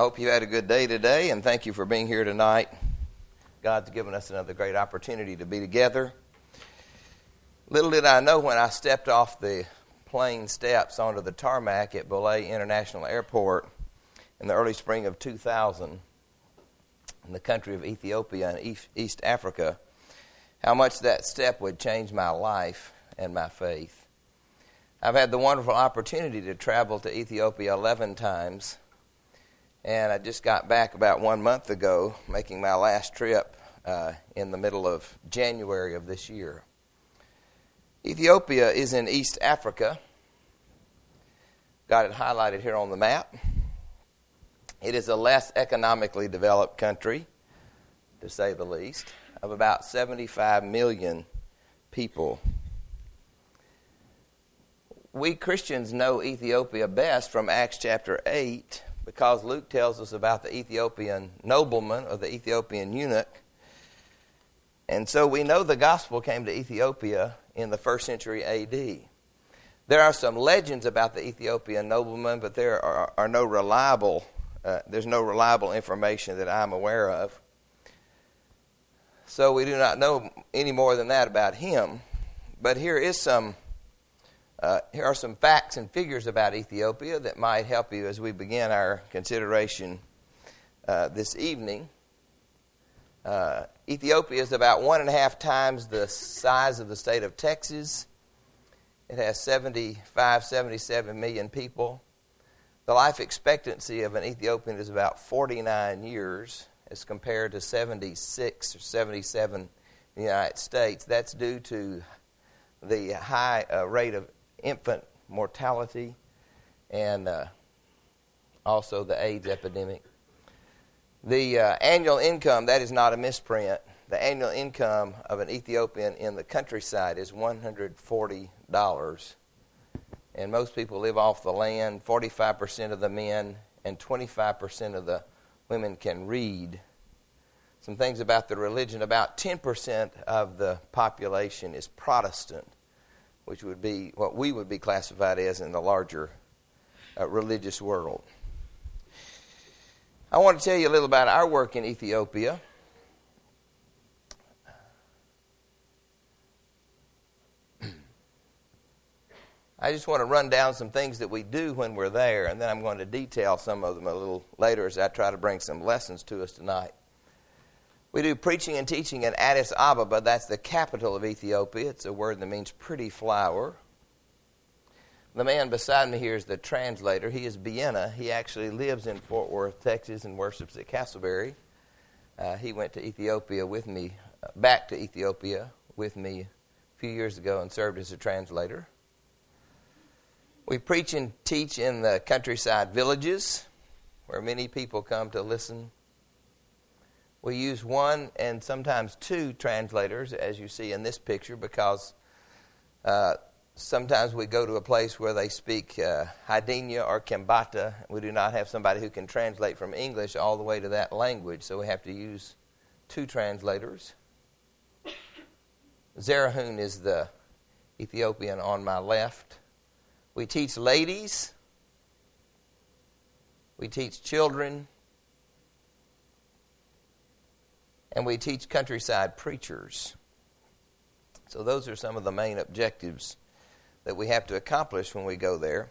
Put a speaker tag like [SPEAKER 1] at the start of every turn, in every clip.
[SPEAKER 1] hope you had a good day today, and thank you for being here tonight. God's given us another great opportunity to be together. Little did I know when I stepped off the plane steps onto the tarmac at Bole International Airport in the early spring of 2000 in the country of Ethiopia in East Africa, how much that step would change my life and my faith. I've had the wonderful opportunity to travel to Ethiopia 11 times, and I just got back about 1 month ago, making my last trip in the middle of January of this year. Ethiopia is in East Africa. Got it highlighted here on the map. It is a less economically developed country, to say the least, of about 75 million people. We Christians know Ethiopia best from Acts chapter 8 because Luke tells us about the Ethiopian nobleman or the Ethiopian eunuch. And so we know the gospel came to Ethiopia in the 1st century A.D. There are some legends about the Ethiopian nobleman, but there are no reliable there's no reliable information that I'm aware of. So we do not know any more than that about him. But here are some facts and figures about Ethiopia that might help you as we begin our consideration this evening. Ethiopia is about 1.5 times the size of the state of Texas. It has 77 million people. The life expectancy of an Ethiopian is about 49 years as compared to 76 or 77 in the United States. That's due to the high rate of infant mortality and also the AIDS epidemic. The annual income, that is not a misprint, the annual income of an Ethiopian in the countryside is $140. And most people live off the land. 45% of the men and 25% of the women can read. Some things about the religion. About 10% of the population is Protestant, which would be what we would be classified as in the larger religious world. I want to tell you a little about our work in Ethiopia. I just want to run down some things that we do when we're there, and then I'm going to detail some of them a little later as I try to bring some lessons to us tonight. We do preaching and teaching in Addis Ababa. That's the capital of Ethiopia. It's a word that means pretty flower. The man beside me here is the translator. He is Biena. He actually lives in Fort Worth, Texas, and worships at Castleberry. He went to Ethiopia with me, back to Ethiopia with me a few years ago and served as a translator. We preach and teach in the countryside villages where many people come to listen. We use 1 and sometimes 2 translators, as you see in this picture, because sometimes we go to a place where they speak Hadenya or Kembata. We do not have somebody who can translate from English all the way to that language, so we have to use 2 translators. Zerahun is the Ethiopian on my left. We teach ladies. We teach children. And we teach countryside preachers. So those are some of the main objectives that we have to accomplish when we go there.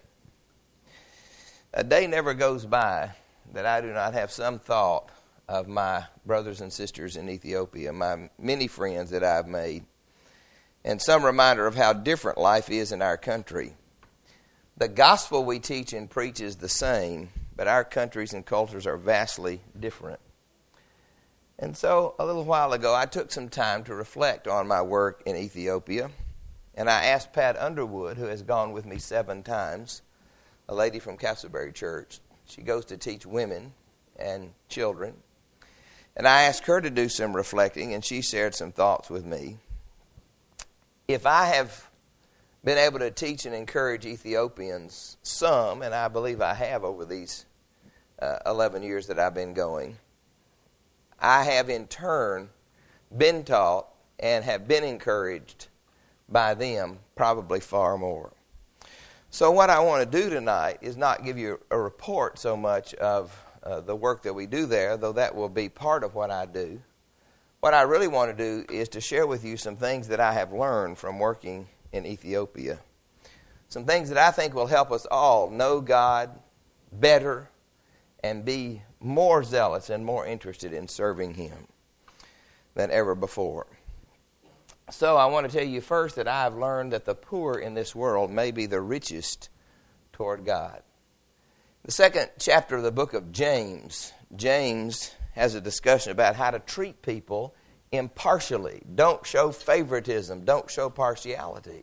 [SPEAKER 1] A day never goes by that I do not have some thought of my brothers and sisters in Ethiopia, my many friends that I've made, and some reminder of how different life is in our country. The gospel we teach and preach is the same, but our countries and cultures are vastly different. And so a little while ago, I took some time to reflect on my work in Ethiopia, and I asked Pat Underwood, who has gone with me 7 times, a lady from Castleberry Church. She goes to teach women and children. And I asked her to do some reflecting, and she shared some thoughts with me. If I have been able to teach and encourage Ethiopians some, and I believe I have over these 11 years that I've been going, I have in turn been taught and have been encouraged by them probably far more. So what I want to do tonight is not give you a report so much of the work that we do there, though that will be part of what I do. What I really want to do is to share with you some things that I have learned from working in Ethiopia. Some things that I think will help us all know God better and be more zealous and more interested in serving Him than ever before. So I want to tell you first that I have learned that the poor in this world may be the richest toward God. The second chapter of the book of James has a discussion about how to treat people impartially. Don't show favoritism. Don't show partiality.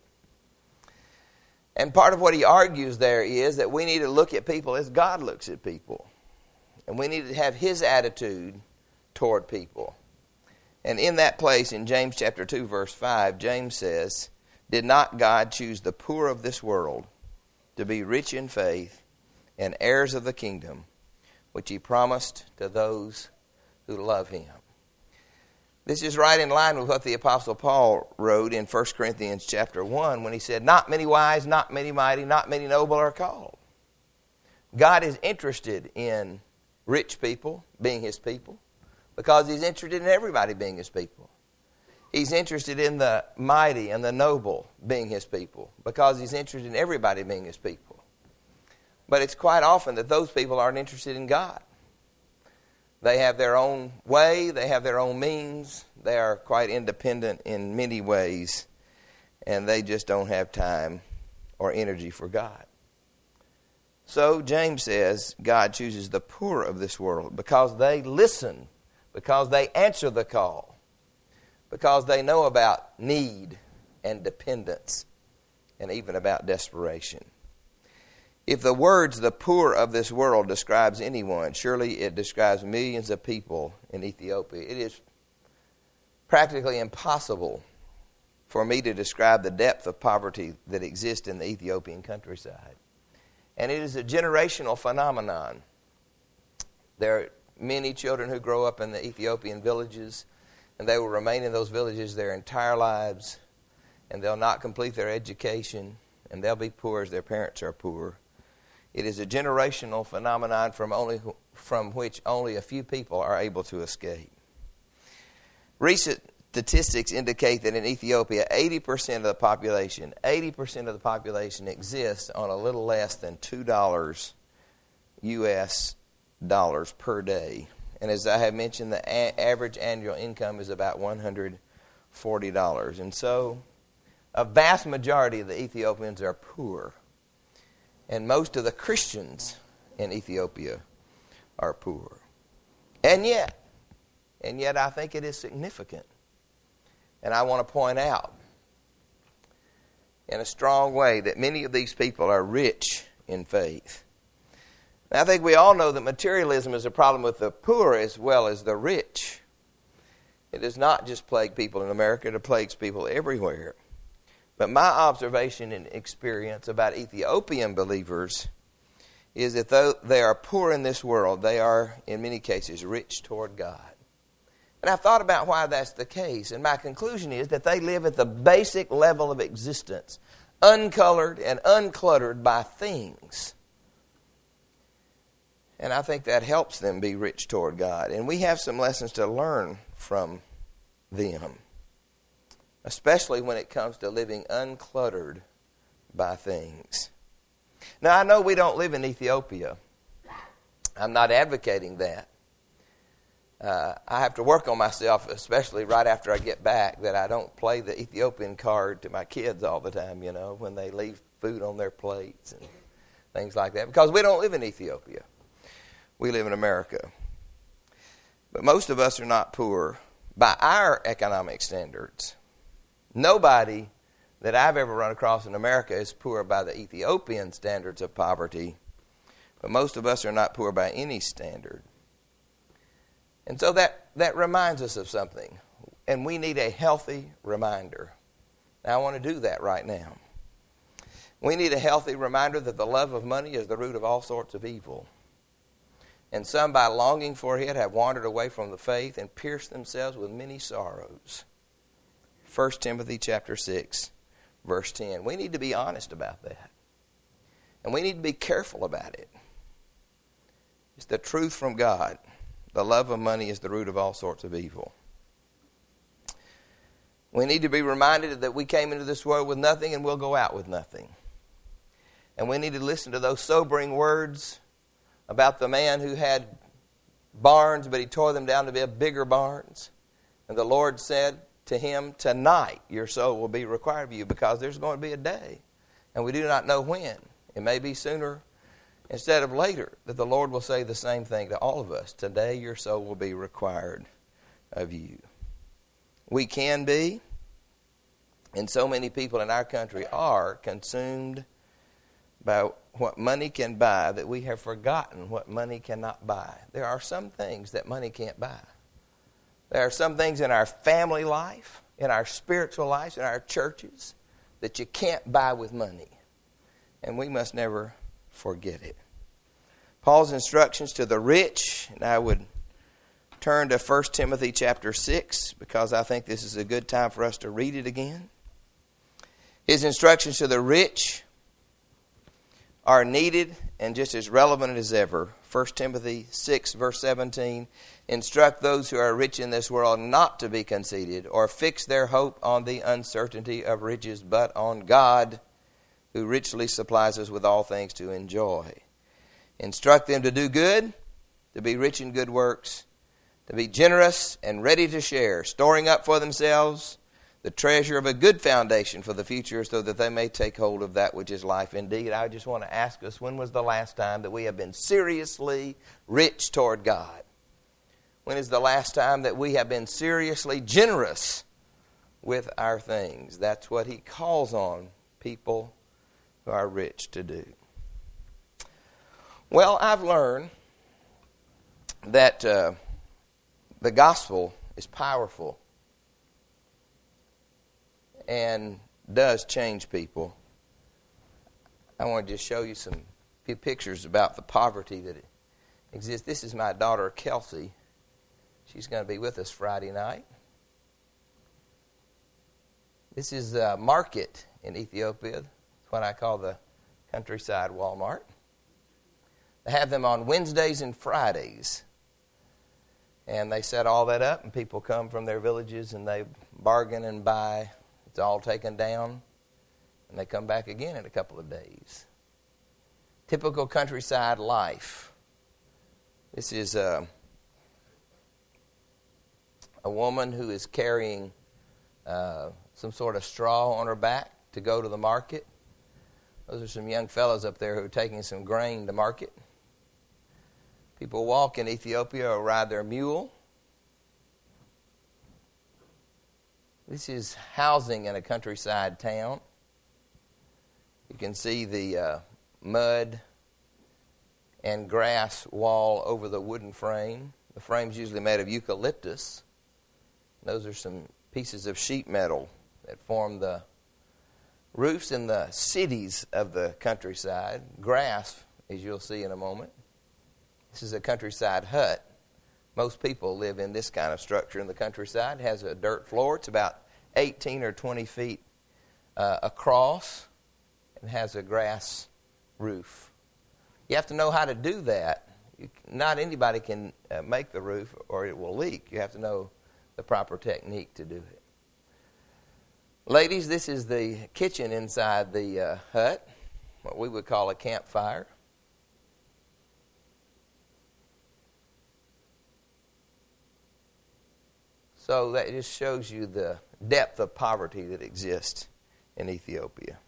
[SPEAKER 1] And part of what he argues there is that we need to look at people as God looks at people. And we need to have His attitude toward people. And in that place, in James chapter 2, verse 5, James says, "Did not God choose the poor of this world to be rich in faith and heirs of the kingdom, which He promised to those who love Him?" This is right in line with what the Apostle Paul wrote in 1 Corinthians chapter 1 when he said, "Not many wise, not many mighty, not many noble are called." God is interested in rich people being His people because He's interested in everybody being His people. He's interested in the mighty and the noble being His people because He's interested in everybody being His people. But it's quite often that those people aren't interested in God. They have their own way, they have their own means, they are quite independent in many ways, and they just don't have time or energy for God. So James says God chooses the poor of this world because they listen, because they answer the call, because they know about need and dependence, and even about desperation. If the words "the poor of this world" describes anyone, surely it describes millions of people in Ethiopia. It is practically impossible for me to describe the depth of poverty that exists in the Ethiopian countryside. And it is a generational phenomenon. There are many children who grow up in the Ethiopian villages, and they will remain in those villages their entire lives, and they'll not complete their education, and they'll be poor as their parents are poor. It is a generational phenomenon from which only a few people are able to escape. Recent statistics indicate that in Ethiopia, 80% of the population exists on a little less than $2 U.S. dollars per day. And as I have mentioned, the average annual income is about $140. And so a vast majority of the Ethiopians are poor. And most of the Christians in Ethiopia are poor. And yet I think it is significant. And I want to point out in a strong way that many of these people are rich in faith. Now, I think we all know that materialism is a problem with the poor as well as the rich. It does not just plague people in America, it plagues people everywhere. But my observation and experience about Ethiopian believers is that though they are poor in this world, they are, in many cases, rich toward God. And I've thought about why that's the case, and my conclusion is that they live at the basic level of existence, uncolored and uncluttered by things. And I think that helps them be rich toward God. And we have some lessons to learn from them, especially when it comes to living uncluttered by things. Now, I know we don't live in Ethiopia. I'm not advocating that. I have to work on myself, especially right after I get back, that I don't play the Ethiopian card to my kids all the time, when they leave food on their plates and things like that, because we don't live in Ethiopia. We live in America. But most of us are not poor by our economic standards. Nobody that I've ever run across in America is poor by the Ethiopian standards of poverty, but most of us are not poor by any standard. And so that reminds us of something, and we need a healthy reminder. Now, I want to do that right now. We need a healthy reminder that the love of money is the root of all sorts of evil. And some, by longing for it, have wandered away from the faith and pierced themselves with many sorrows. 1 Timothy chapter 6, verse 10. We need to be honest about that. And we need to be careful about it. It's the truth from God. The love of money is the root of all sorts of evil. We need to be reminded that we came into this world with nothing and we'll go out with nothing. And we need to listen to those sobering words about the man who had barns, but he tore them down to be bigger barns. And the Lord said to him, tonight your soul will be required of you, because there's going to be a day, and we do not know when. It may be sooner instead of later that the Lord will say the same thing to all of us. Today your soul will be required of you. We can be, and so many people in our country are, consumed by what money can buy that we have forgotten what money cannot buy. There are some things that money can't buy. There are some things in our family life, in our spiritual lives, in our churches, that you can't buy with money. And we must never forget it. Paul's instructions to the rich, and I would turn to 1 Timothy chapter 6, because I think this is a good time for us to read it again. His instructions to the rich are needed and just as relevant as ever. 1 Timothy 6, verse 17, instruct those who are rich in this world not to be conceited or fix their hope on the uncertainty of riches, but on God, who richly supplies us with all things to enjoy. Instruct them to do good, to be rich in good works, to be generous and ready to share, storing up for themselves the treasure of a good foundation for the future, so that they may take hold of that which is life indeed. I just want to ask us, when was the last time that we have been seriously rich toward God? When is the last time that we have been seriously generous with our things? That's what he calls on people who are rich to do. Well, I've learned that the gospel is powerful and does change people. I want to just show you some few pictures about the poverty that exists. This is my daughter, Kelsey. She's going to be with us Friday night. This is a market in Ethiopia. It's what I call the countryside Walmart. They have them on Wednesdays and Fridays. And they set all that up, and people come from their villages, and they bargain and buy. It's all taken down, and they come back again in a couple of days. Typical countryside life. This is a woman who is carrying some sort of straw on her back to go to the market. Those are some young fellows up there who are taking some grain to market. People walk in Ethiopia or ride their mule. This is housing in a countryside town. You can see the mud and grass wall over the wooden frame. The frame's usually made of eucalyptus. Those are some pieces of sheet metal that form the roofs in the cities of the countryside. Grass, as you'll see in a moment. This is a countryside hut. Most people live in this kind of structure in the countryside. It has a dirt floor. It's about 18 or 20 feet across and has a grass roof. You have to know how to do that. Not anybody can make the roof or it will leak. You have to know the proper technique to do it. Ladies, this is the kitchen inside the hut, what we would call a campfire. So that just shows you the depth of poverty that exists in Ethiopia.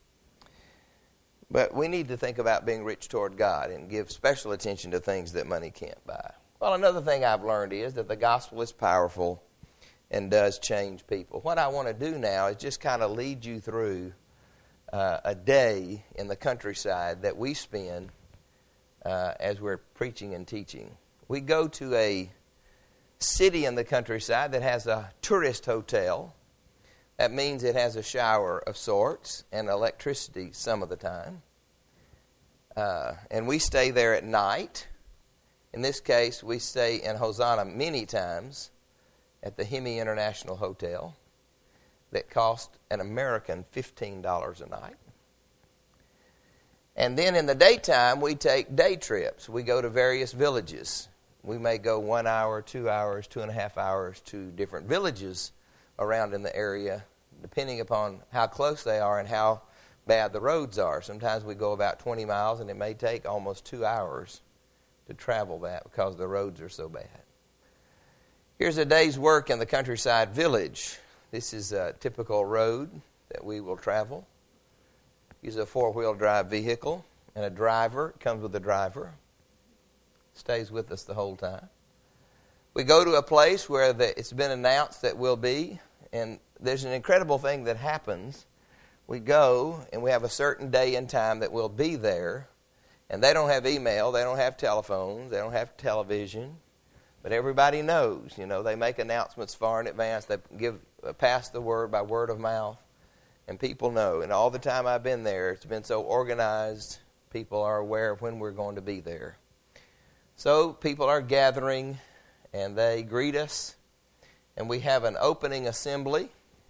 [SPEAKER 1] But we need to think about being rich toward God and give special attention to things that money can't buy. Well, another thing I've learned is that the gospel is powerful and does change people. What I want to do now is just kind of lead you through a day in the countryside that we spend as we're preaching and teaching. We go to a city in the countryside that has a tourist hotel. That means it has a shower of sorts and electricity some of the time. And we stay there at night. In this case, we stay in Hosanna many times at the Hemi International Hotel that cost an American $15 a night. And then in the daytime, we take day trips. We go to various villages. We may go 1 hour, 2 hours, 2.5 hours to different villages around in the area, depending upon how close they are and how bad the roads are. Sometimes we go about 20 miles, and it may take almost 2 hours to travel that because the roads are so bad. Here's a day's work in the countryside village. This is a typical road that we will travel. Use a four-wheel drive vehicle and a driver. It comes with a driver. Stays with us the whole time. We go to a place where it's been announced that we'll be, and there's an incredible thing that happens. We go, and we have a certain day and time that we'll be there, and they don't have email, they don't have telephones, they don't have television, but everybody knows. You know, they make announcements far in advance. They pass the word by word of mouth, and people know. And all the time I've been there, it's been so organized, people are aware of when we're going to be there. So people are gathering, and they greet us, and we have an opening assembly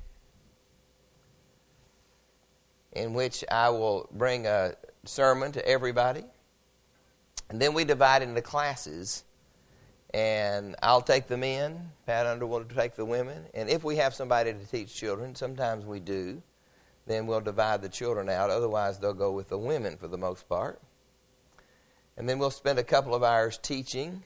[SPEAKER 1] in which I will bring a sermon to everybody. And then we divide into classes, and I'll take the men, Pat Underwood will take the women, and if we have somebody to teach children, sometimes we do, then we'll divide the children out. Otherwise, they'll go with the women for the most part. And then we'll spend a couple of hours teaching.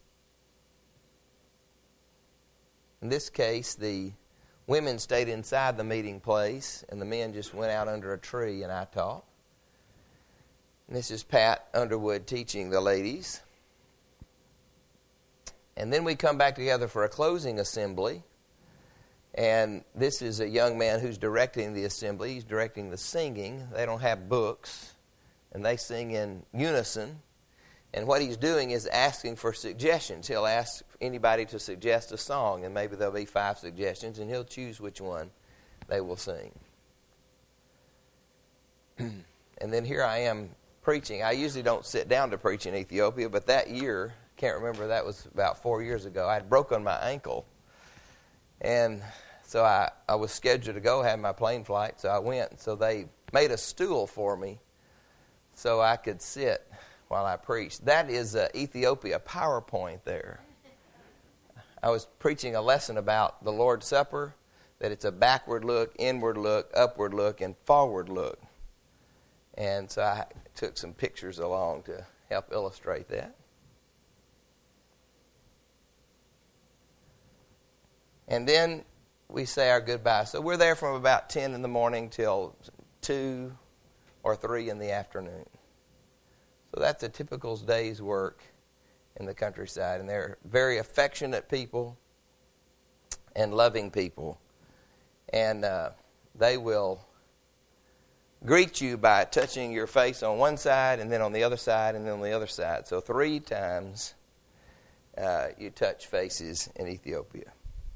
[SPEAKER 1] In this case, the women stayed inside the meeting place, and the men just went out under a tree, and I taught. And this is Pat Underwood teaching the ladies. And then we come back together for a closing assembly. And this is a young man who's directing the assembly. He's directing the singing. They don't have books, and they sing in unison. And what he's doing is asking for suggestions. He'll ask anybody to suggest a song, and maybe there'll be 5 suggestions, and he'll choose which one they will sing. And then here I am preaching. I usually don't sit down to preach in Ethiopia, but that year, can't remember, that was about 4 years ago, I had broken my ankle. And so I was scheduled to go, had my plane flight, so I went. So they made a stool for me so I could sit while I preached. That is Ethiopia PowerPoint there. I was preaching a lesson about the Lord's Supper, that it's a backward look, inward look, upward look, and forward look. And so I took some pictures along to help illustrate that. And then we say our goodbye. So we're there from about 10 in the morning till 2 or 3 in the afternoon. So that's a typical day's work in the countryside. And they're very affectionate people and loving people. And they will greet you by touching your face on one side and then on the other side and then on the other side. So 3 times you touch faces in Ethiopia.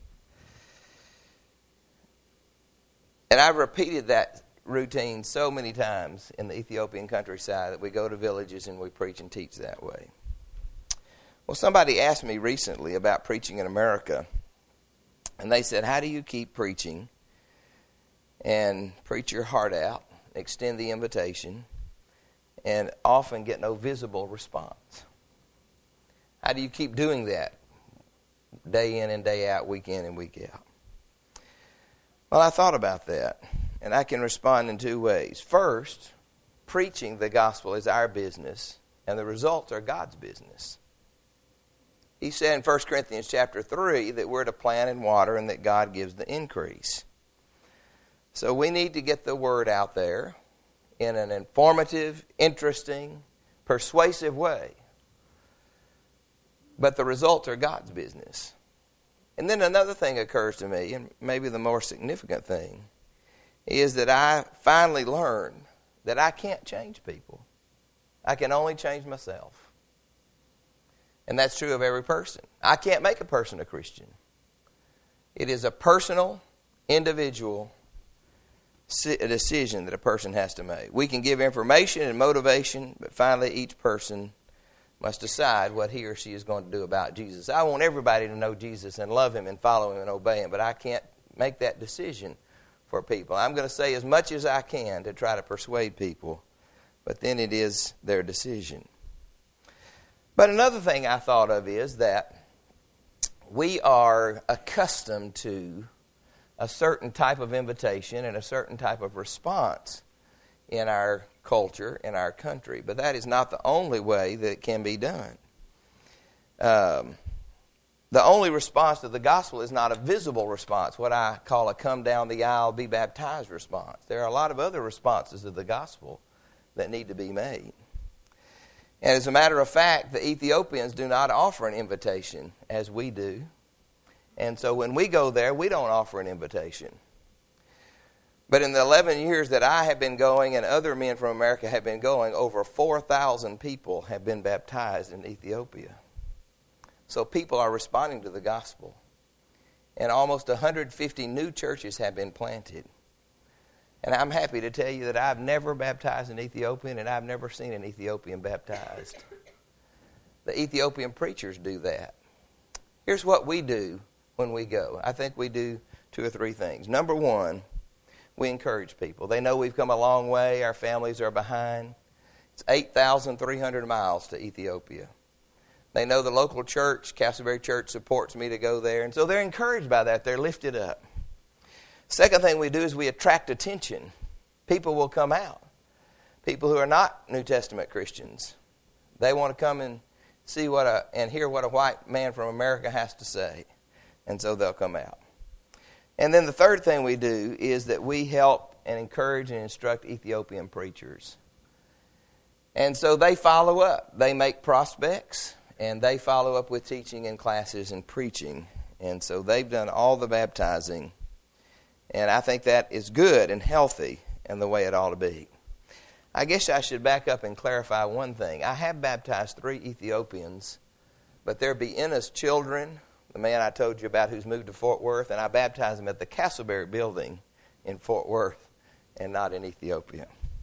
[SPEAKER 1] And I've repeated that routine so many times in the Ethiopian countryside that we go to villages and we preach and teach that way. Well, somebody asked me recently about preaching in America, and they said, how do you keep preaching and preach your heart out, extend the invitation, and often get no visible response? How do you keep doing that day in and day out, week in and week out? Well, I thought about that, and I can respond in 2 ways. First, preaching the gospel is our business, and the results are God's business. He said in 1 Corinthians chapter 3 that we're to plant and water and that God gives the increase. So we need to get the word out there in an informative, interesting, persuasive way. But the results are God's business. And then another thing occurs to me, and maybe the more significant thing, is that I finally learned that I can't change people. I can only change myself. And that's true of every person. I can't make a person a Christian. It is a personal, individual decision that a person has to make. We can give information and motivation, but finally each person must decide what he or she is going to do about Jesus. I want everybody to know Jesus and love him and follow him and obey him, but I can't make that decision for people. I'm going to say as much as I can to try to persuade people but then it is their decision. But another thing I thought of is that we are accustomed to a certain type of invitation and a certain type of response in our culture, in our country. But that is not the only way that it can be done. The only response to the gospel is not a visible response, what I call a come down the aisle, be baptized response. There are a lot of other responses to the gospel that need to be made. And as a matter of fact, the Ethiopians do not offer an invitation as we do. And so when we go there, we don't offer an invitation. But in the 11 years that I have been going and other men from America have been going, over 4,000 people have been baptized in Ethiopia. So people are responding to the gospel. And almost 150 new churches have been planted. And I'm happy to tell you that I've never baptized an Ethiopian, and I've never seen an Ethiopian baptized. The Ethiopian preachers do that. Here's what we do when we go. I think we do 2 or 3 things. Number one, we encourage people. They know we've come a long way. Our families are behind. It's 8,300 miles to Ethiopia. They know the local church, Castleberry Church, supports me to go there. And so they're encouraged by that. They're lifted up. Second thing we do is we attract attention. People will come out. People who are not New Testament Christians. They want to come and see and hear what a white man from America has to say. And so they'll come out. And then the third thing we do is that we help and encourage and instruct Ethiopian preachers. And so they follow up. They make prospects. And they follow up with teaching in classes and preaching. And so they've done all the baptizing. And I think that is good and healthy and the way it ought to be. I guess I should back up and clarify one thing. I have baptized 3 Ethiopians, but there be Ennis children, the man I told you about who's moved to Fort Worth, and I baptized him at the Castleberry building in Fort Worth and not in Ethiopia.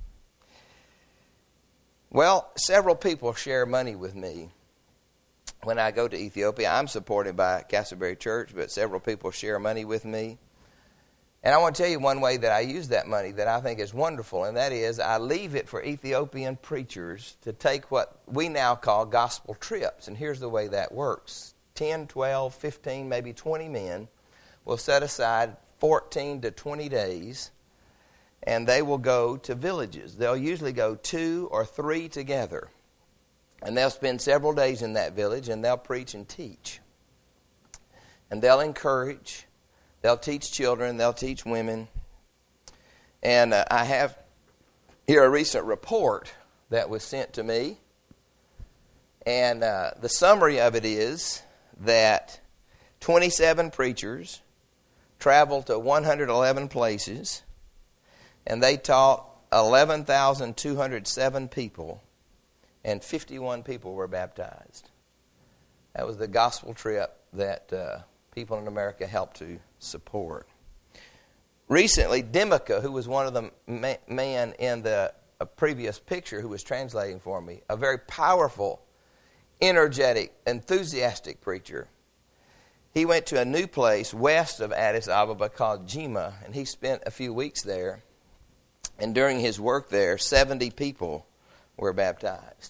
[SPEAKER 1] Well, several people share money with me. When I go to Ethiopia, I'm supported by Castleberry Church, but several people share money with me. And I want to tell you one way that I use that money that I think is wonderful, and that is I leave it for Ethiopian preachers to take what we now call gospel trips. And here's the way that works. 10, 12, 15, maybe 20 men will set aside 14 to 20 days, and they will go to villages. They'll usually go 2 or 3 together. And they'll spend several days in that village, and they'll preach and teach. And they'll encourage. They'll teach children. They'll teach women. And I have here a recent report that was sent to me. And the summary of it is that 27 preachers traveled to 111 places, and they taught 11,207 people. And 51 people were baptized. That was the gospel trip that people in America helped to support. Recently, Demica, who was one of the men in the previous picture who was translating for me, a very powerful, energetic, enthusiastic preacher, he went to a new place west of Addis Ababa called Jima, and he spent a few weeks there. And during his work there, 70 people were baptized.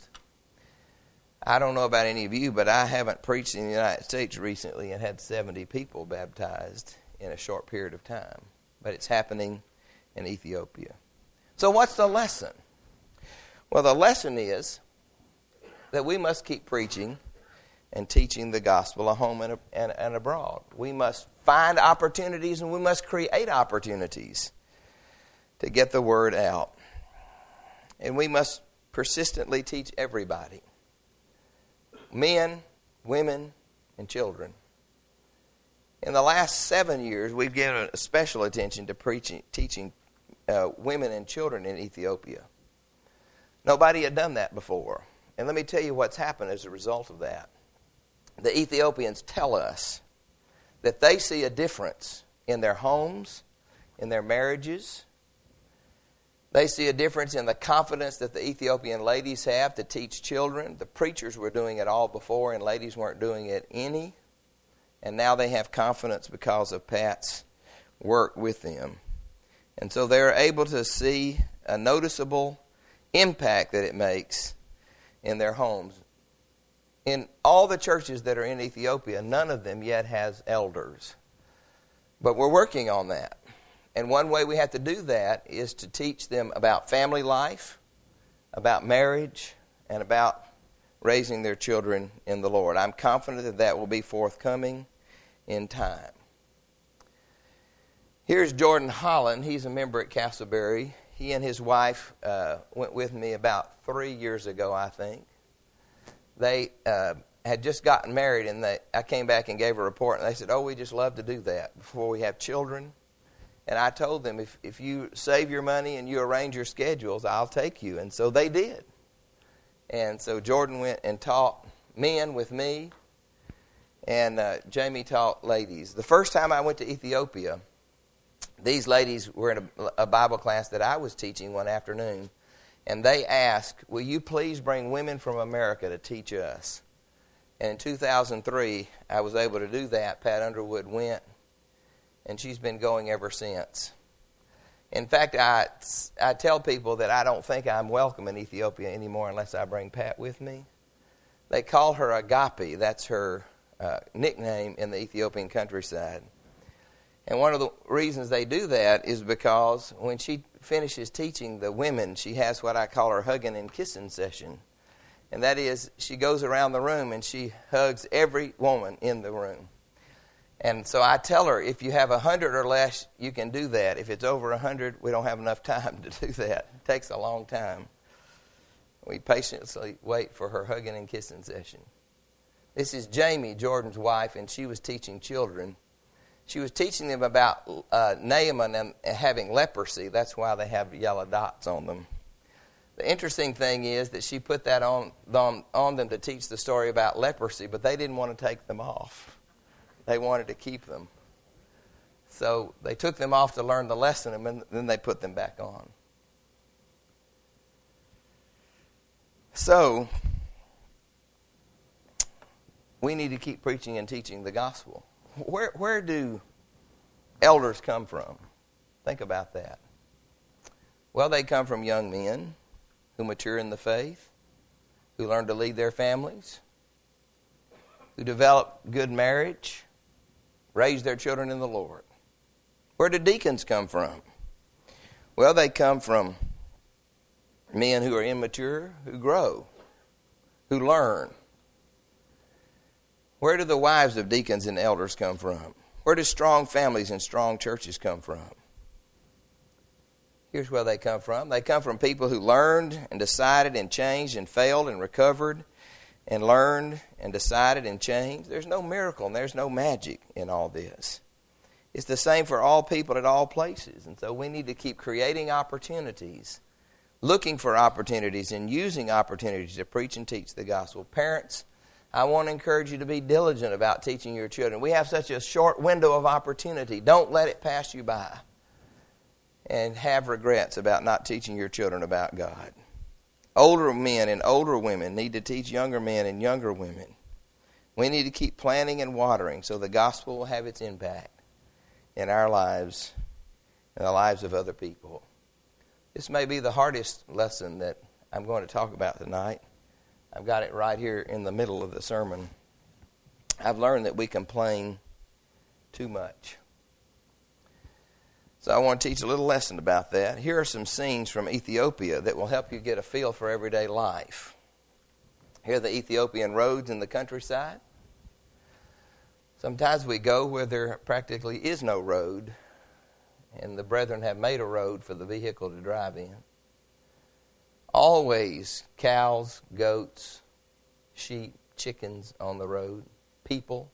[SPEAKER 1] I don't know about any of you, but I haven't preached in the United States recently and had 70 people baptized in a short period of time. But it's happening in Ethiopia. So what's the lesson? Well, the lesson is that we must keep preaching and teaching the gospel at home and abroad. We must find opportunities, and we must create opportunities to get the word out. And we must persistently teach everybody. Men, women, and children. In the last 7 years, we've given special attention to teaching women and children in Ethiopia. Nobody had done that before. And let me tell you what's happened as a result of that. The Ethiopians tell us that they see a difference in their homes, in their marriages. They see a difference in the confidence that the Ethiopian ladies have to teach children. The preachers were doing it all before, and ladies weren't doing it any. And now they have confidence because of Pat's work with them. And so they're able to see a noticeable impact that it makes in their homes. In all the churches that are in Ethiopia, none of them yet has elders. But we're working on that. And one way we have to do that is to teach them about family life, about marriage, and about raising their children in the Lord. I'm confident that that will be forthcoming in time. Here's Jordan Holland. He's a member at Castleberry. He and his wife went with me about 3 years ago, I think. They had just gotten married, and I came back and gave a report, and they said, we just love to do that before we have children. And I told them, if you save your money and you arrange your schedules, I'll take you. And so they did. And so Jordan went and taught men with me, and Jamie taught ladies. The first time I went to Ethiopia, these ladies were in a Bible class that I was teaching one afternoon, and they asked, will you please bring women from America to teach us? And in 2003, I was able to do that. Pat Underwood went, and she's been going ever since. In fact, I tell people that I don't think I'm welcome in Ethiopia anymore unless I bring Pat with me. They call her Agape. That's her nickname in the Ethiopian countryside. And one of the reasons they do that is because when she finishes teaching the women, she has what I call her hugging and kissing session. And that is, she goes around the room and she hugs every woman in the room. And so I tell her, if you have 100 or less, you can do that. If it's over 100, we don't have enough time to do that. It takes a long time. We patiently wait for her hugging and kissing session. This is Jamie, Jordan's wife, and she was teaching children. She was teaching them about Naaman and having leprosy. That's why they have yellow dots on them. The interesting thing is that she put that on them to teach the story about leprosy, but they didn't want to take them off. They wanted to keep them. So they took them off to learn the lesson, and then they put them back on. So we need to keep preaching and teaching the gospel. Where do elders come from? Think about that. Well, they come from young men who mature in the faith, who learn to lead their families, who develop good marriage, raise their children in the Lord. Where do deacons come from? Well, they come from men who are immature, who grow, who learn. Where do the wives of deacons and elders come from? Where do strong families and strong churches come from? Here's where they come from. They come from people who learned and decided and changed and failed and recovered and learned and decided and changed. There's no miracle and there's no magic in all this. It's the same for all people at all places. And so we need to keep creating opportunities, looking for opportunities, and using opportunities to preach and teach the gospel. Parents, I want to encourage you to be diligent about teaching your children. We have such a short window of opportunity. Don't let it pass you by and have regrets about not teaching your children about God. Older men and older women need to teach younger men and younger women. We need to keep planting and watering so the gospel will have its impact in our lives and the lives of other people. This may be the hardest lesson that I'm going to talk about tonight. I've got it right here in the middle of the sermon. I've learned that we complain too much. So I want to teach a little lesson about that. Here are some scenes from Ethiopia that will help you get a feel for everyday life. Here are the Ethiopian roads in the countryside. Sometimes we go where there practically is no road, and the brethren have made a road for the vehicle to drive in. Always cows, goats, sheep, chickens on the road, people.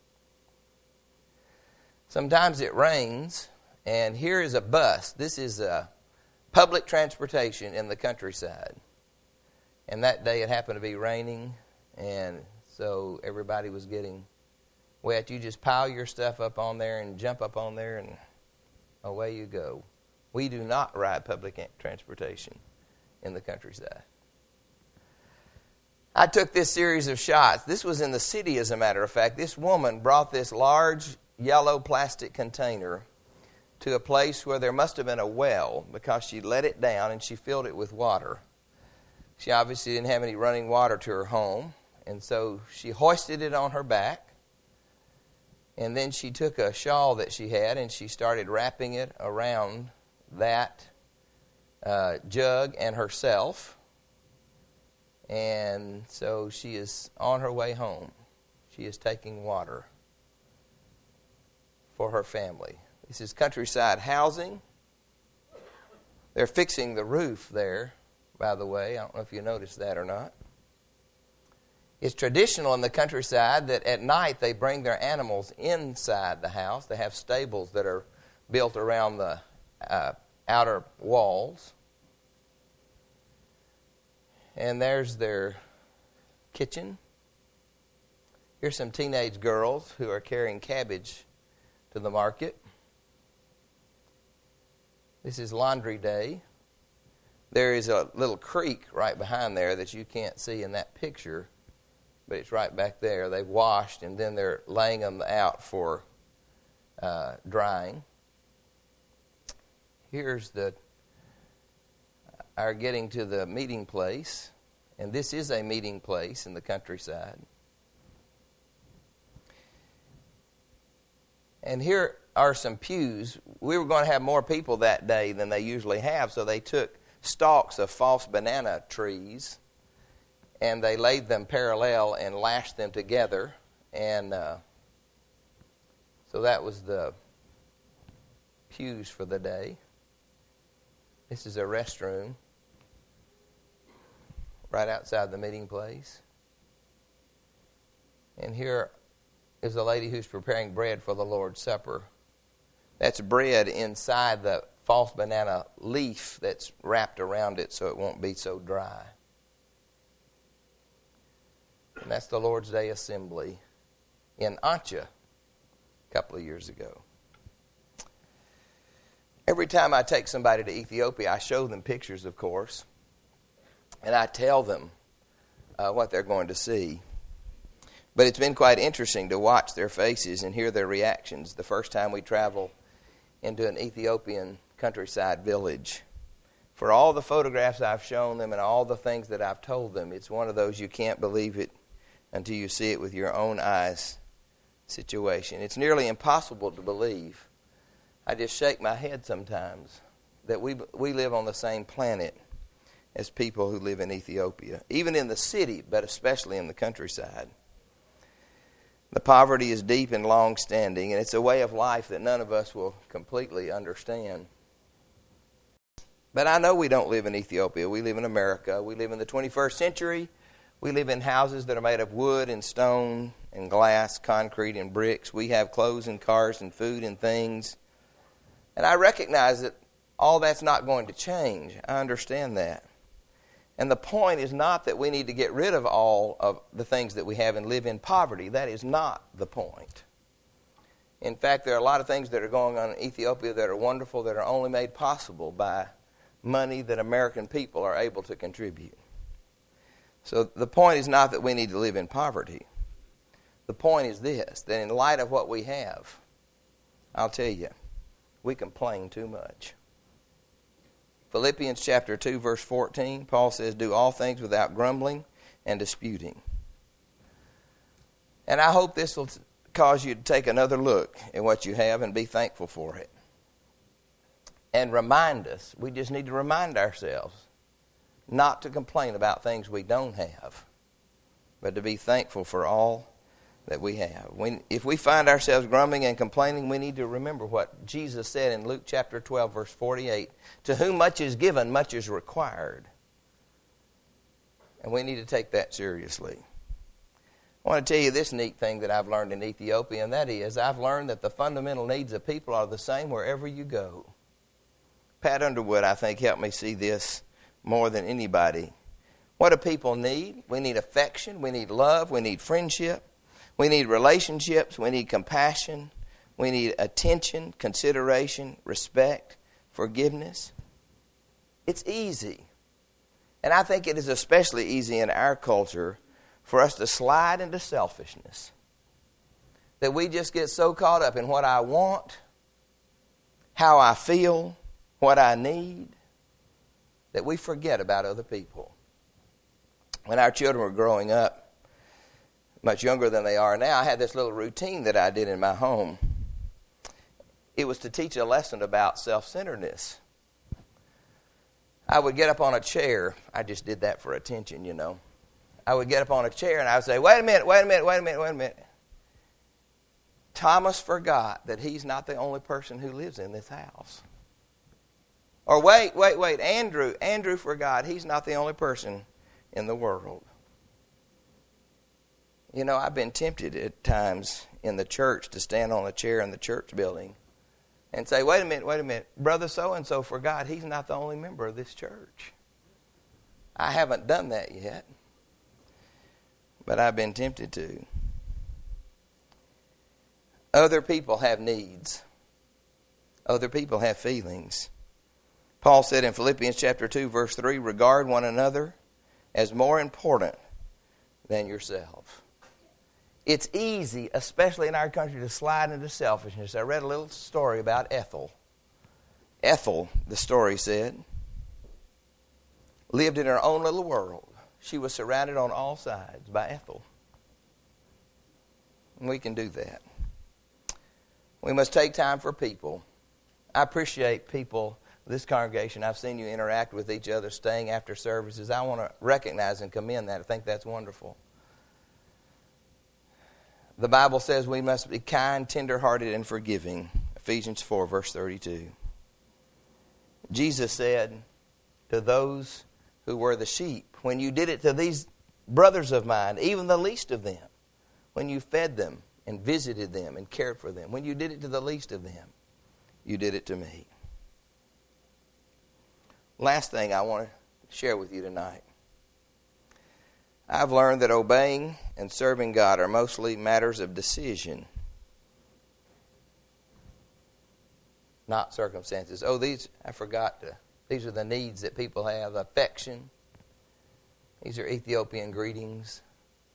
[SPEAKER 1] Sometimes it rains. And here is a bus. This is public transportation in the countryside. And that day it happened to be raining, and so everybody was getting wet. You just pile your stuff up on there and jump up on there, and away you go. We do not ride public transportation in the countryside. I took this series of shots. This was in the city, as a matter of fact. This woman brought this large yellow plastic container to a place where there must have been a well, because she let it down and she filled it with water. She obviously didn't have any running water to her home, and so she hoisted it on her back. And then she took a shawl that she had and she started wrapping it around that jug and herself. And so she is on her way home. She is taking water for her family. This is Countryside Housing. They're fixing the roof there, by the way. I don't know if you noticed that or not. It's traditional in the countryside that at night they bring their animals inside the house. They have stables that are built around the outer walls. And there's their kitchen. Here's some teenage girls who are carrying cabbage to the market. This is laundry day. There is a little creek right behind there that you can't see in that picture, but it's right back there. They've washed and then they're laying them out for drying. Here's our getting to the meeting place, and this is a meeting place in the countryside. And here are some pews. We were going to have more people that day than they usually have, so they took stalks of false banana trees and they laid them parallel and lashed them together. And so that was the pews for the day. This is a restroom right outside the meeting place. And here is a lady who's preparing bread for the Lord's Supper. That's bread inside the false banana leaf that's wrapped around it so it won't be so dry. And that's the Lord's Day Assembly in Antja a couple of years ago. Every time I take somebody to Ethiopia, I show them pictures, of course, and I tell them what they're going to see. But it's been quite interesting to watch their faces and hear their reactions the first time we travel into an Ethiopian countryside village. For all the photographs I've shown them and all the things that I've told them, it's one of those you can't believe it until you see it with your own eyes situation. It's nearly impossible to believe. I just shake my head sometimes that we live on the same planet as people who live in Ethiopia, even in the city, but especially in the countryside. The poverty is deep and long-standing, and it's a way of life that none of us will completely understand. But I know we don't live in Ethiopia. We live in America. We live in the 21st century. We live in houses that are made of wood and stone and glass, concrete and bricks. We have clothes and cars and food and things. And I recognize that all that's not going to change. I understand that. And the point is not that we need to get rid of all of the things that we have and live in poverty. That is not the point. In fact, there are a lot of things that are going on in Ethiopia that are wonderful, that are only made possible by money that American people are able to contribute. So the point is not that we need to live in poverty. The point is this, that in light of what we have, I'll tell you, we complain too much. Philippians chapter 2, verse 14, Paul says, do all things without grumbling and disputing. And I hope this will cause you to take another look at what you have and be thankful for it. And remind us, we just need to remind ourselves not to complain about things we don't have, but to be thankful for all that we have. If we find ourselves grumbling and complaining, we need to remember what Jesus said in Luke chapter 12, verse 48. To whom much is given, much is required. And we need to take that seriously. I want to tell you this neat thing that I've learned in Ethiopia, and that is I've learned that the fundamental needs of people are the same wherever you go. Pat Underwood, I think, helped me see this more than anybody. What do people need? We need affection. We need love. We need friendship. We need relationships. We need compassion. We need attention, consideration, respect, forgiveness. It's easy. And I think it is especially easy in our culture for us to slide into selfishness. That we just get so caught up in what I want, how I feel, what I need, that we forget about other people. When our children were growing up, much younger than they are now, I had this little routine that I did in my home. It was to teach a lesson about self-centeredness. I would get up on a chair. I just did that for attention, you know. I would get up on a chair and I would say, wait a minute. Thomas forgot that he's not the only person who lives in this house. Or wait. Andrew forgot he's not the only person in the world. You know, I've been tempted at times in the church to stand on a chair in the church building and say, wait a minute, Brother so-and-so forgot he's not the only member of this church. I haven't done that yet, but I've been tempted to. Other people have needs. Other people have feelings. Paul said in Philippians chapter 2, verse 3, regard one another as more important than yourself. It's easy, especially in our country, to slide into selfishness. I read a little story about Ethel. Ethel, the story said, lived in her own little world. She was surrounded on all sides by Ethel. And we can do that. We must take time for people. I appreciate people, this congregation. I've seen you interact with each other, staying after services. I want to recognize and commend that. I think that's wonderful. The Bible says we must be kind, tender-hearted, and forgiving. Ephesians 4, verse 32. Jesus said to those who were the sheep, when you did it to these brothers of mine, even the least of them, when you fed them and visited them and cared for them, when you did it to the least of them, you did it to me. Last thing I want to share with you tonight. I've learned that obeying and serving God are mostly matters of decision, not circumstances. These are the needs that people have. Affection. These are Ethiopian greetings.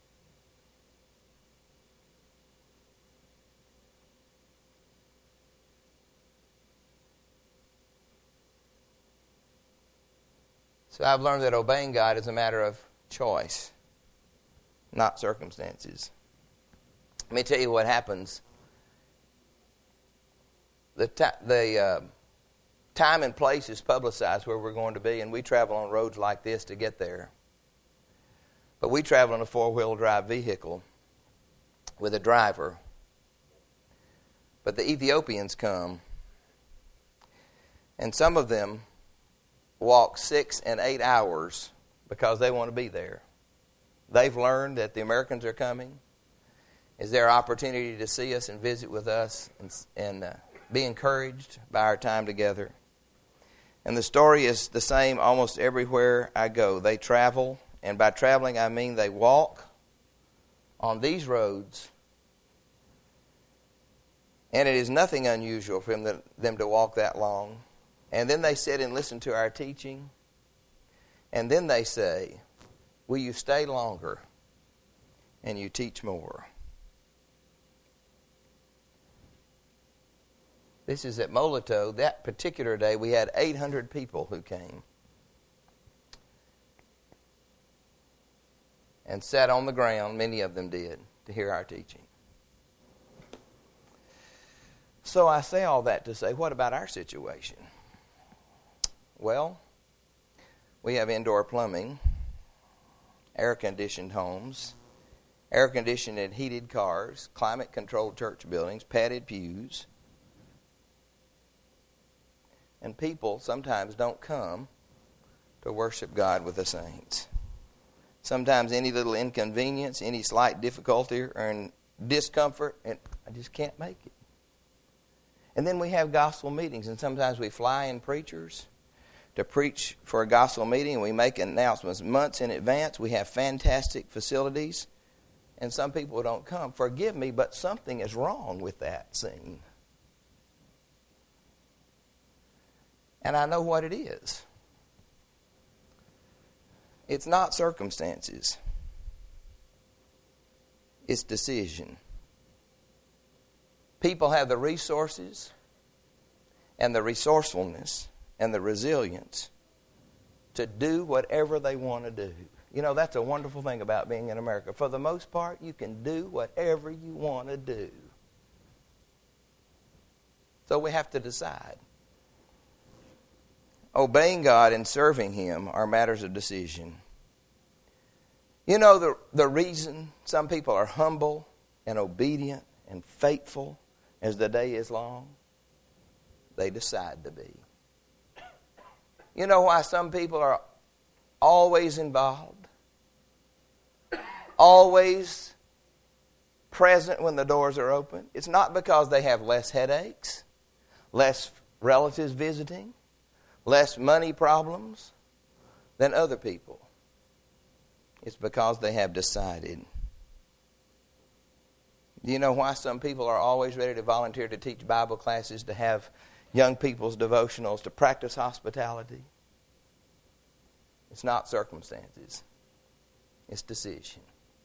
[SPEAKER 1] So I've learned that obeying God is a matter of choice, not circumstances. Let me tell you what happens. The time and place is publicized where we're going to be, and we travel on roads like this to get there. But we travel in a four-wheel drive vehicle with a driver. But the Ethiopians come, and some of them walk 6 and 8 hours because they want to be there. They've learned that the Americans are coming. Is there an opportunity to see us and visit with us and be encouraged by our time together? And the story is the same almost everywhere I go. They travel, and by traveling I mean they walk on these roads. And it is nothing unusual for them to walk that long. And then they sit and listen to our teaching. And then they say, will you stay longer and you teach more? This is at Molito. That particular day, we had 800 people who came and sat on the ground, many of them did, to hear our teaching. So I say all that to say, what about our situation? Well, we have indoor plumbing, air-conditioned homes, air-conditioned and heated cars, climate-controlled church buildings, padded pews. And people sometimes don't come to worship God with the saints. Sometimes any little inconvenience, any slight difficulty or discomfort, and I just can't make it. And then we have gospel meetings, and sometimes we fly in preachers to preach for a gospel meeting, and we make announcements months in advance. We have fantastic facilities, and some people don't come. Forgive me, but something is wrong with that scene. And I know what it is. It's not circumstances. It's decision. People have the resources and the resourcefulness and the resilience to do whatever they want to do. You know, that's a wonderful thing about being in America. For the most part, you can do whatever you want to do. So we have to decide. Obeying God and serving Him are matters of decision. You know, the reason some people are humble and obedient and faithful as the day is long? They decide to be. You know why some people are always involved? Always present when the doors are open? It's not because they have less headaches, less relatives visiting, less money problems than other people. It's because they have decided. Do you know why some people are always ready to volunteer to teach Bible classes, to have young people's devotionals, to practice hospitality? It's not circumstances. It's decision.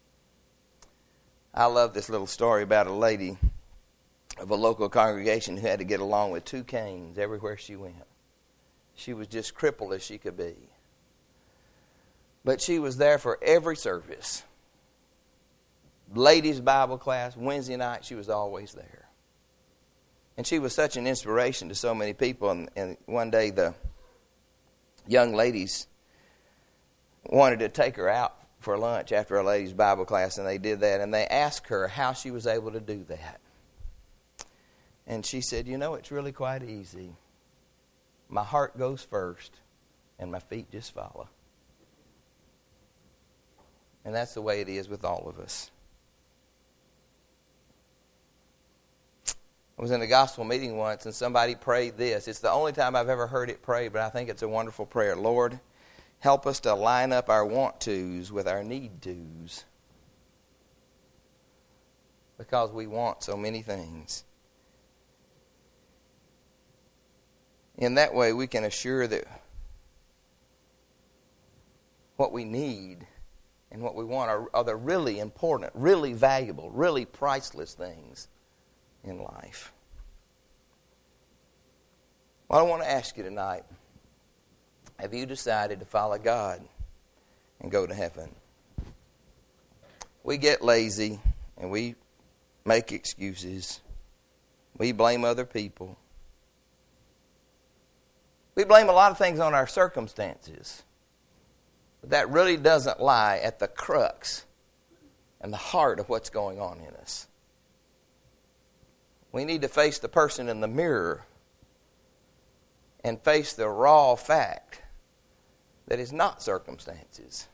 [SPEAKER 1] I love this little story about a lady of a local congregation who had to get along with 2 canes everywhere she went. She was just crippled as she could be. But she was there for every service. Ladies' Bible class, Wednesday night, she was always there. And she was such an inspiration to so many people. And one day the young ladies wanted to take her out for lunch after a ladies' Bible class, and they did that. And they asked her how she was able to do that. And she said, you know, it's really quite easy. My heart goes first, and my feet just follow. And that's the way it is with all of us. I was in a gospel meeting once, and somebody prayed this. It's the only time I've ever heard it prayed, but I think it's a wonderful prayer. Lord, help us to line up our want-tos with our need-tos. Because we want so many things. In that way, we can assure that what we need and what we want are the really important, really valuable, really priceless things in life. Well, I want to ask you tonight, have you decided to follow God and go to heaven? We get lazy and we make excuses. We blame other people. We blame a lot of things on our circumstances. But that really doesn't lie at the crux and the heart of what's going on in us. We need to face the person in the mirror and face the raw fact that it's not circumstances.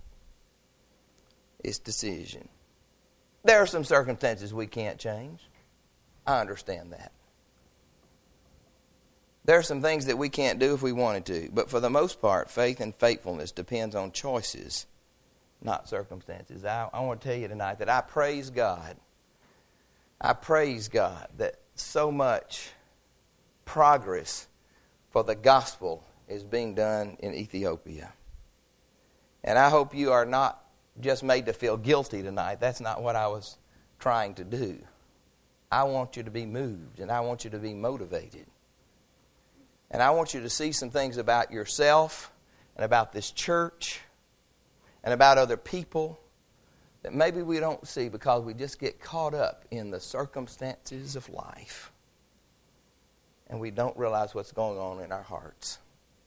[SPEAKER 1] It's decision. There are some circumstances we can't change. I understand that. There are some things that we can't do if we wanted to. But for the most part, faith and faithfulness depends on choices, not circumstances. I want to tell you tonight that I praise God. I praise God that so much progress for the gospel is being done in Ethiopia. And I hope you are not just made to feel guilty tonight. That's not what I was trying to do. I want you to be moved, and I want you to be motivated. And I want you to see some things about yourself and about this church and about other people that maybe we don't see because we just get caught up in the circumstances of life. And we don't realize what's going on in our hearts.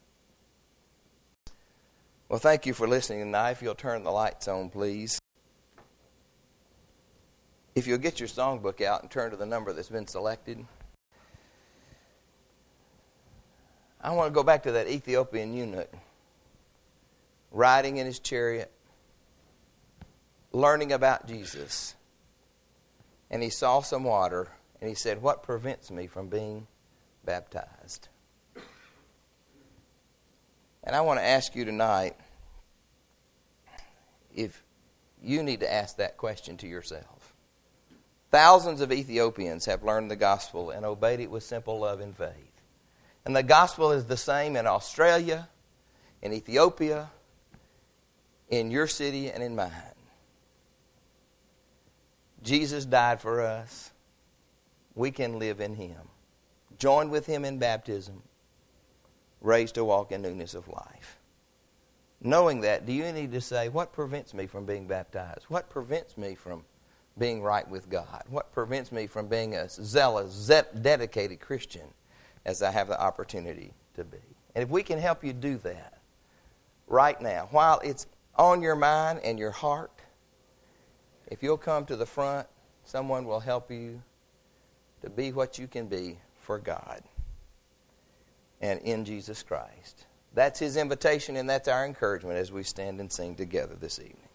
[SPEAKER 1] Well, thank you for listening tonight. If you'll turn the lights on, please. If you'll get your songbook out and turn to the number that's been selected. I want to go back to that Ethiopian eunuch, riding in his chariot, learning about Jesus. And he saw some water, and he said, what prevents me from being baptized? And I want to ask you tonight if you need to ask that question to yourself. Thousands of Ethiopians have learned the gospel and obeyed it with simple love and faith. And the gospel is the same in Australia, in Ethiopia, in your city, and in mine. Jesus died for us. We can live in Him. Joined with Him in baptism. Raised to walk in newness of life. knowing that, do you need to say, what prevents me from being baptized? What prevents me from being right with God? What prevents me from being a zealous, dedicated Christian as I have the opportunity to be? And if we can help you do that right now, while it's on your mind and your heart, if you'll come to the front, someone will help you to be what you can be for God and in Jesus Christ. That's His invitation, and that's our encouragement as we stand and sing together this evening.